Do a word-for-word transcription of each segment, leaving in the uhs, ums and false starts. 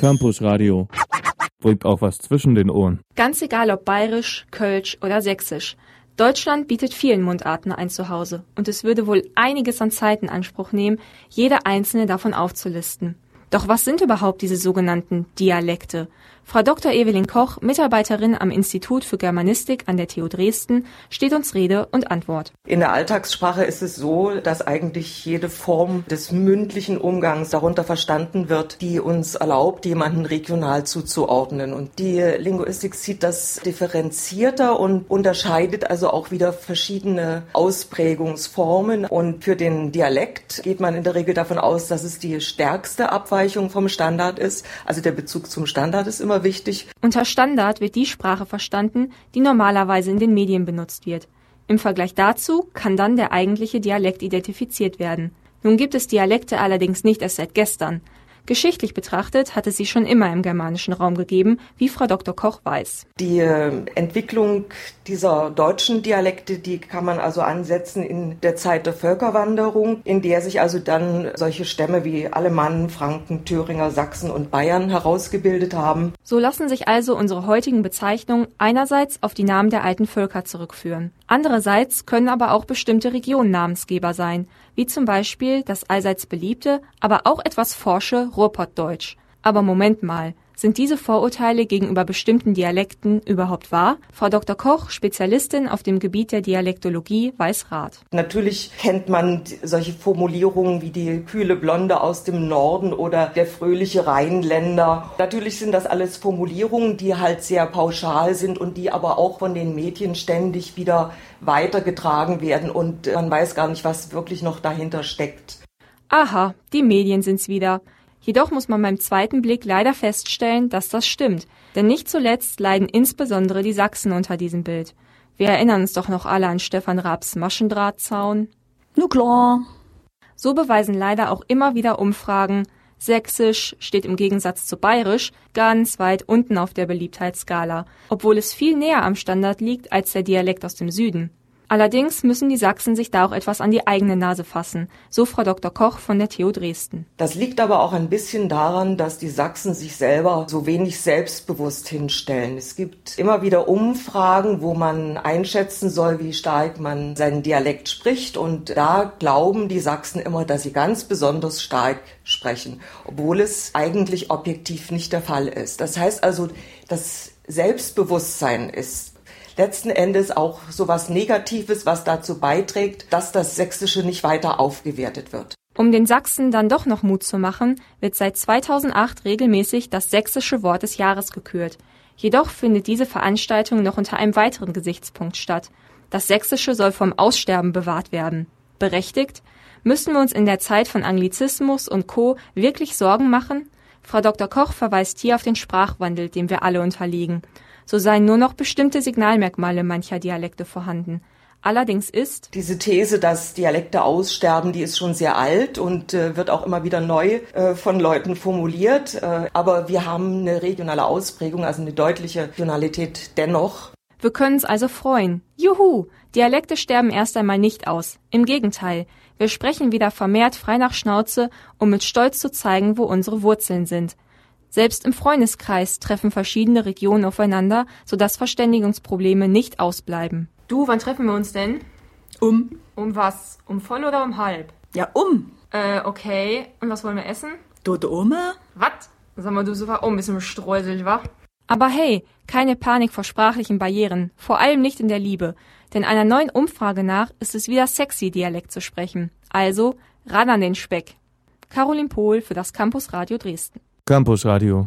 Campus Radio. Bringt auch was zwischen den Ohren. Ganz egal ob bayerisch, kölsch oder sächsisch. Deutschland bietet vielen Mundarten ein Zuhause und es würde wohl einiges an Zeit in Anspruch nehmen, jede einzelne davon aufzulisten. Doch was sind überhaupt diese sogenannten Dialekte? Frau Doktor Evelyn Koch, Mitarbeiterin am Institut für Germanistik an der T U Dresden, steht uns Rede und Antwort. In der Alltagssprache ist es so, dass eigentlich jede Form des mündlichen Umgangs darunter verstanden wird, die uns erlaubt, jemanden regional zuzuordnen. Und die Linguistik sieht das differenzierter und unterscheidet also auch wieder verschiedene Ausprägungsformen. Und für den Dialekt geht man in der Regel davon aus, dass es die stärkste Abweichung vom Standard ist. Also der Bezug zum Standard ist immer wichtig. Unter Standard wird die Sprache verstanden, die normalerweise in den Medien benutzt wird. Im Vergleich dazu kann dann der eigentliche Dialekt identifiziert werden. Nun gibt es Dialekte allerdings nicht erst seit gestern. Geschichtlich betrachtet hat es sie schon immer im germanischen Raum gegeben, wie Frau Doktor Koch weiß. Die äh, Entwicklung dieser deutschen Dialekte, die kann man also ansetzen in der Zeit der Völkerwanderung, in der sich also dann solche Stämme wie Alemannen, Franken, Thüringer, Sachsen und Bayern herausgebildet haben. So lassen sich also unsere heutigen Bezeichnungen einerseits auf die Namen der alten Völker zurückführen. Andererseits können aber auch bestimmte Regionen Namensgeber sein, wie zum Beispiel das allseits beliebte, aber auch etwas forsche Ruhrpottdeutsch. Aber Moment mal, sind diese Vorurteile gegenüber bestimmten Dialekten überhaupt wahr? Frau Doktor Koch, Spezialistin auf dem Gebiet der Dialektologie, weiß Rat. Natürlich kennt man solche Formulierungen wie die kühle Blonde aus dem Norden oder der fröhliche Rheinländer. Natürlich sind das alles Formulierungen, die halt sehr pauschal sind und die aber auch von den Medien ständig wieder weitergetragen werden und man weiß gar nicht, was wirklich noch dahinter steckt. Aha, die Medien sind's wieder. Jedoch muss man beim zweiten Blick leider feststellen, dass das stimmt. Denn nicht zuletzt leiden insbesondere die Sachsen unter diesem Bild. Wir erinnern uns doch noch alle an Stefan Raabs Maschendrahtzaun. Na klar. So beweisen leider auch immer wieder Umfragen, Sächsisch steht im Gegensatz zu Bayerisch ganz weit unten auf der Beliebtheitsskala, obwohl es viel näher am Standard liegt als der Dialekt aus dem Süden. Allerdings müssen die Sachsen sich da auch etwas an die eigene Nase fassen, so Frau Doktor Koch von der T U Dresden. Das liegt aber auch ein bisschen daran, dass die Sachsen sich selber so wenig selbstbewusst hinstellen. Es gibt immer wieder Umfragen, wo man einschätzen soll, wie stark man seinen Dialekt spricht. Und da glauben die Sachsen immer, dass sie ganz besonders stark sprechen, obwohl es eigentlich objektiv nicht der Fall ist. Das heißt also, das Selbstbewusstsein ist letzten Endes auch so was Negatives, was dazu beiträgt, dass das Sächsische nicht weiter aufgewertet wird. Um den Sachsen dann doch noch Mut zu machen, wird seit zweitausendacht regelmäßig das sächsische Wort des Jahres gekürt. Jedoch findet diese Veranstaltung noch unter einem weiteren Gesichtspunkt statt. Das Sächsische soll vom Aussterben bewahrt werden. Berechtigt? Müssen wir uns in der Zeit von Anglizismus und Co. wirklich Sorgen machen? Frau Doktor Koch verweist hier auf den Sprachwandel, dem wir alle unterliegen. So seien nur noch bestimmte Signalmerkmale mancher Dialekte vorhanden. Allerdings ist diese These, dass Dialekte aussterben, die ist schon sehr alt und äh, wird auch immer wieder neu äh, von Leuten formuliert. Äh, aber wir haben eine regionale Ausprägung, also eine deutliche Regionalität dennoch. Wir können uns also freuen. Juhu! Dialekte sterben erst einmal nicht aus. Im Gegenteil, wir sprechen wieder vermehrt frei nach Schnauze, um mit Stolz zu zeigen, wo unsere Wurzeln sind. Selbst im Freundeskreis treffen verschiedene Regionen aufeinander, sodass Verständigungsprobleme nicht ausbleiben. Du, wann treffen wir uns denn? Um. Um was? Um voll oder um halb? Ja, um. Äh, okay. Und was wollen wir essen? Tote Oma? Was? Sag mal, du so war auch ein bisschen streuselig, wa? Aber hey, keine Panik vor sprachlichen Barrieren, vor allem nicht in der Liebe. Denn einer neuen Umfrage nach ist es wieder sexy, Dialekt zu sprechen. Also, ran an den Speck. Caroline Pohl für das Campus Radio Dresden. Campus Radio.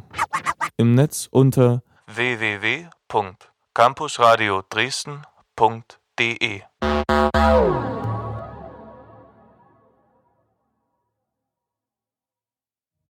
Im Netz unter w w w punkt campusradio dresden punkt d e.